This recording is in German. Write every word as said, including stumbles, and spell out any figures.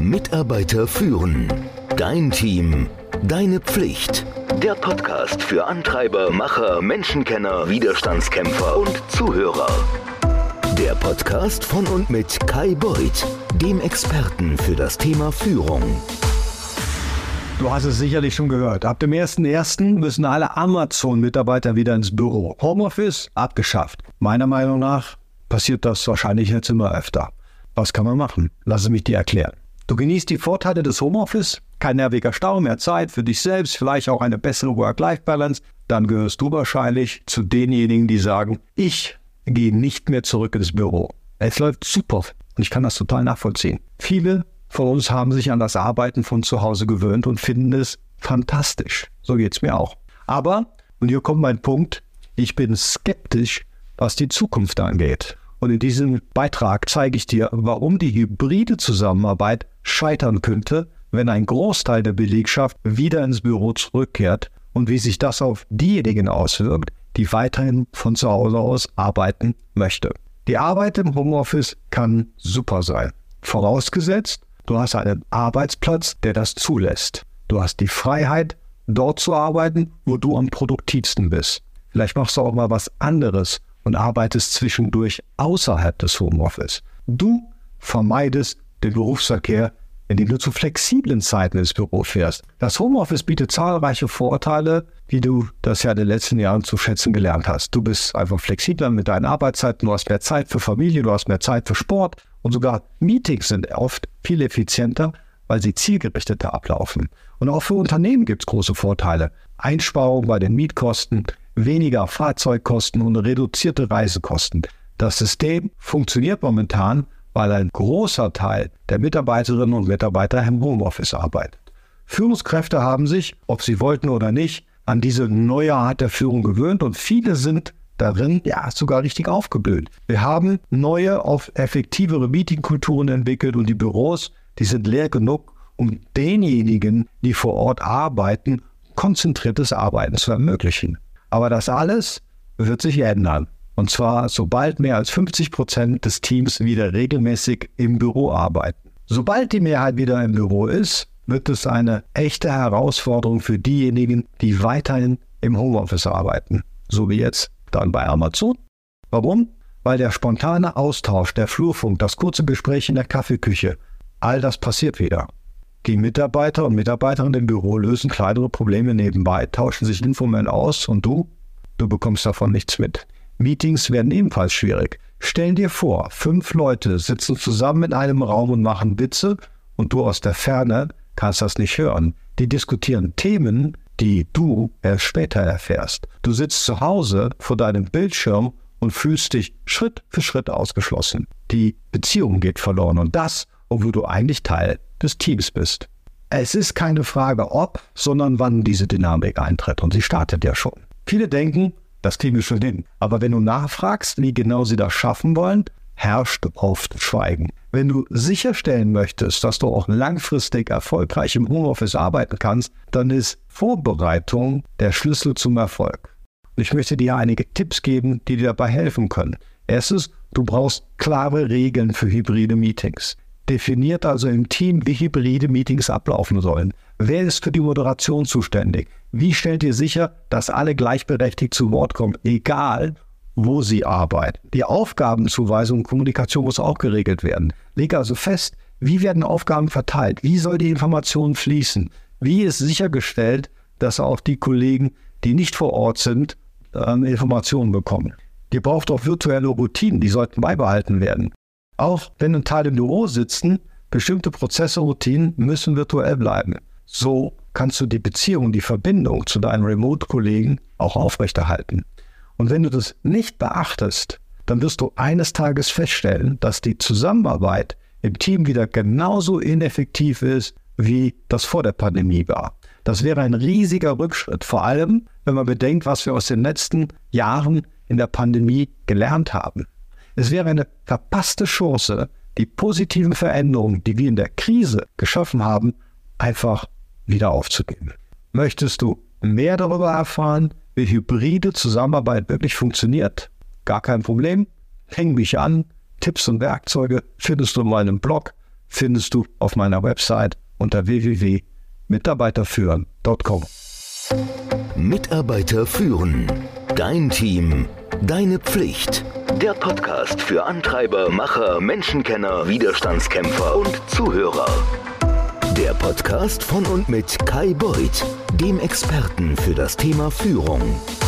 Mitarbeiter führen. Dein Team, deine Pflicht. Der Podcast für Antreiber, Macher, Menschenkenner, Widerstandskämpfer und Zuhörer. Der Podcast von und mit Kai Beuth, dem Experten für das Thema Führung. Du hast es sicherlich schon gehört. Ab dem ersten ersten müssen alle Amazon-Mitarbeiter wieder ins Büro. Homeoffice abgeschafft. Meiner Meinung nach passiert das wahrscheinlich jetzt immer öfter. Was kann man machen? Lass es mich dir erklären. Du genießt die Vorteile des Homeoffice, kein nerviger Stau, mehr Zeit für dich selbst, vielleicht auch eine bessere Work-Life-Balance. Dann gehörst du wahrscheinlich zu denjenigen, die sagen, ich gehe nicht mehr zurück ins Büro. Es läuft super und ich kann das total nachvollziehen. Viele von uns haben sich an das Arbeiten von zu Hause gewöhnt und finden es fantastisch. So geht's mir auch. Aber, und hier kommt mein Punkt, ich bin skeptisch, was die Zukunft angeht. Und in diesem Beitrag zeige ich dir, warum die hybride Zusammenarbeit scheitern könnte, wenn ein Großteil der Belegschaft wieder ins Büro zurückkehrt und wie sich das auf diejenigen auswirkt, die weiterhin von zu Hause aus arbeiten möchte. Die Arbeit im Homeoffice kann super sein. Vorausgesetzt, du hast einen Arbeitsplatz, der das zulässt. Du hast die Freiheit, dort zu arbeiten, wo du am produktivsten bist. Vielleicht machst du auch mal was anderes und arbeitest zwischendurch außerhalb des Homeoffice. Du vermeidest den Berufsverkehr, indem du zu flexiblen Zeiten ins Büro fährst. Das Homeoffice bietet zahlreiche Vorteile, wie du das ja in den letzten Jahren zu schätzen gelernt hast. Du bist einfach flexibler mit deinen Arbeitszeiten, du hast mehr Zeit für Familie, du hast mehr Zeit für Sport und sogar Meetings sind oft viel effizienter, weil sie zielgerichteter ablaufen. Und auch für Unternehmen gibt es große Vorteile. Einsparung bei den Mietkosten, weniger Fahrzeugkosten und reduzierte Reisekosten. Das System funktioniert momentan, weil ein großer Teil der Mitarbeiterinnen und Mitarbeiter im Homeoffice arbeitet. Führungskräfte haben sich, ob sie wollten oder nicht, an diese neue Art der Führung gewöhnt und viele sind darin ja sogar richtig aufgeblüht. Wir haben neue, auf effektivere Meetingkulturen entwickelt und die Büros, die sind leer genug, um denjenigen, die vor Ort arbeiten, konzentriertes Arbeiten zu ermöglichen. Aber das alles wird sich ändern. Und zwar, sobald mehr als fünfzig Prozent des Teams wieder regelmäßig im Büro arbeiten. Sobald die Mehrheit wieder im Büro ist, wird es eine echte Herausforderung für diejenigen, die weiterhin im Homeoffice arbeiten. So wie jetzt dann bei Amazon. Warum? Weil der spontane Austausch, der Flurfunk, das kurze Gespräch in der Kaffeeküche, all das passiert wieder. Die Mitarbeiter und Mitarbeiterinnen im Büro lösen kleinere Probleme nebenbei, tauschen sich informell aus und du, du bekommst davon nichts mit. Meetings werden ebenfalls schwierig. Stell dir vor, fünf Leute sitzen zusammen in einem Raum und machen Witze und du aus der Ferne kannst das nicht hören. Die diskutieren Themen, die du erst später erfährst. Du sitzt zu Hause vor deinem Bildschirm und fühlst dich Schritt für Schritt ausgeschlossen. Die Beziehung geht verloren und das, obwohl du eigentlich Teil des Teams bist. Es ist keine Frage ob, sondern wann diese Dynamik eintritt und sie startet ja schon. Viele denken, das kriegen wir schon hin. Aber wenn du nachfragst, wie genau sie das schaffen wollen, herrscht oft Schweigen. Wenn du sicherstellen möchtest, dass du auch langfristig erfolgreich im Homeoffice arbeiten kannst, dann ist Vorbereitung der Schlüssel zum Erfolg. Und ich möchte dir einige Tipps geben, die dir dabei helfen können. Erstens, du brauchst klare Regeln für hybride Meetings. Definiert also im Team, wie hybride Meetings ablaufen sollen. Wer ist für die Moderation zuständig? Wie stellt ihr sicher, dass alle gleichberechtigt zu Wort kommen, egal wo sie arbeiten? Die Aufgabenzuweisung und Kommunikation muss auch geregelt werden. Leg also fest, wie werden Aufgaben verteilt? Wie soll die Information fließen? Wie ist sichergestellt, dass auch die Kollegen, die nicht vor Ort sind, Informationen bekommen? Ihr braucht auch virtuelle Routinen, die sollten beibehalten werden. Auch wenn ein Teil im Büro sitzen, bestimmte Prozesse, Routinen müssen virtuell bleiben. So kannst du die Beziehung, die Verbindung zu deinen Remote-Kollegen auch aufrechterhalten. Und wenn du das nicht beachtest, dann wirst du eines Tages feststellen, dass die Zusammenarbeit im Team wieder genauso ineffektiv ist, wie das vor der Pandemie war. Das wäre ein riesiger Rückschritt, vor allem, wenn man bedenkt, was wir aus den letzten Jahren in der Pandemie gelernt haben. Es wäre eine verpasste Chance, die positiven Veränderungen, die wir in der Krise geschaffen haben, einfach wieder aufzunehmen. Möchtest du mehr darüber erfahren, wie hybride Zusammenarbeit wirklich funktioniert? Gar kein Problem. Häng mich an. Tipps und Werkzeuge findest du in meinem Blog findest du auf meiner Website unter w w w punkt mitarbeiter führen punkt com. Mitarbeiter führen. Dein Team, deine Pflicht. Der Podcast für Antreiber, Macher, Menschenkenner, Widerstandskämpfer und Zuhörer. Der Podcast von und mit Kai Beuth, dem Experten für das Thema Führung.